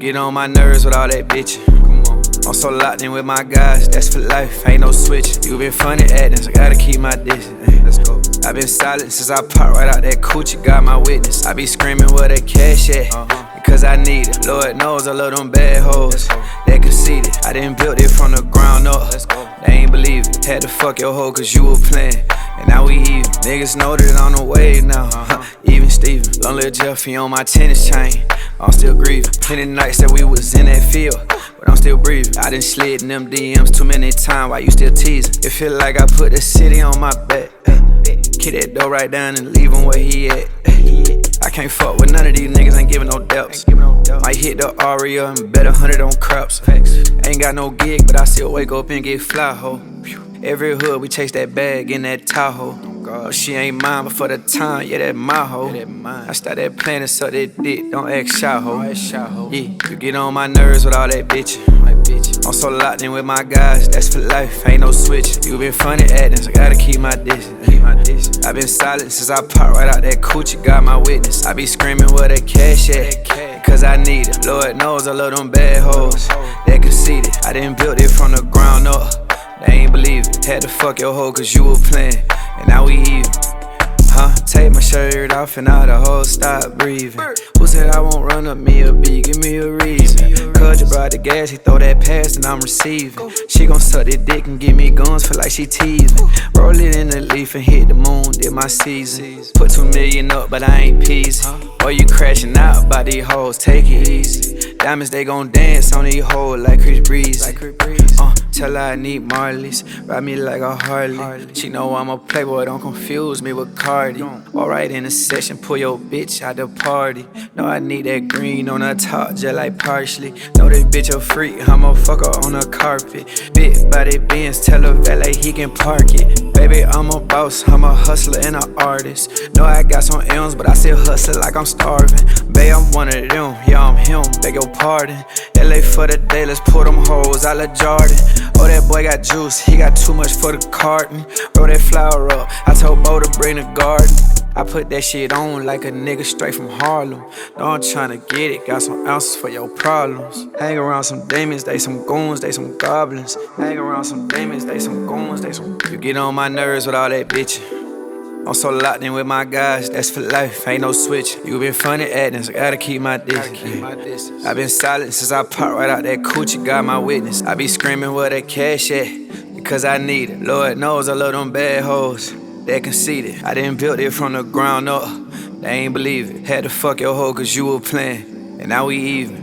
get on my nerves with all that bitchin'. I'm so locked in with my guys, that's for life, ain't no switch. You been funny acting, so gotta keep my distance. Let's go. I been silent since I popped right out that coochie, got my witness. I be screaming where that cash at, because I need it. Lord knows I love them bad hoes, they conceited. I done built it from the ground up, they ain't believe it. Had to fuck your hoe cause you were playing, and now we even. Niggas know that I'm on the wave now, even Steven. Long little Jeffy on my tennis chain, I'm still grieving. Plenty nights that we was in that field, but I'm still breathing. I done slid in them DMs too many times, why you still teasing? It feel like I put the city on my back. Kick that door right down and leave him where he at. I can't fuck with none of these niggas, ain't giving no depths. Might hit the Aria and bet 100 on craps. Ain't got no gig, but I still wake up and get fly, ho. Every hood, we chase that bag in that Tahoe. Oh, she ain't mine, but for the time, yeah, that my hoe. I started playing and suck that dick, don't act shy, ho. Yeah, you get on my nerves with all that bitchin'. I'm so locked in with my guys, that's for life, ain't no switch. You been funny acting, so gotta keep my distance. I been silent since I popped right out that coochie, got my witness. I be screaming where that cash at, cause I need it. Lord knows I love them bad hoes, they conceited. I done built it from the ground up, they ain't believe it. Had to fuck your hoe cause you were playing, and now we even. Take my shirt off and now the hoe stop breathing. Who said I won't run up me a beat? Give me a reason. Cuz you brought the gas, he throw that pass and I'm receiving. She gon' suck that dick and give me guns, feel like she teasing. Roll it in the leaf and hit the moon, did my season. Put 2 million up, but I ain't peasy. Boy, you crashing out by these hoes, take it easy. Diamonds, they gon' dance on these hoes like Chris Breezy. Tell her I need Marleys, ride me like a Harley. She know I'm a playboy, don't confuse me with Cardi. Alright in the session, pull your bitch out the party. Know I need that green on the top, just like parsley. Know this bitch a freak, I'ma fuck her on the carpet. Big body Benz, tell her valet he can park it. Baby, I'm a boss, I'm a hustler and an artist. Know I got some M's, but I still hustle like I'm starving. Babe, I'm one of them, yeah, I'm him, beg your pardon. LA for the day, let's pull them hoes out of Jordan. Oh, that boy got juice, he got too much for the carton. Roll that flower up, I told Bo to bring the garden. I put that shit on like a nigga straight from Harlem. Know I'm tryna get it, got some answers for your problems. Hang around some demons, they some goons, they some goblins. Hang around some demons, they some goons, they some. You get on my nerves with all that bitchin'. I'm so locked in with my guys, that's for life, ain't no switch. You been funny acting, so gotta keep my distance. I been silent since I popped right out that coochie, got my witness. I be screaming where that cash at, because I need it. Lord knows I love them bad hoes, they conceited. I done built it from the ground up, they ain't believe it. Had to fuck your hoe cause you were playing, and now we even.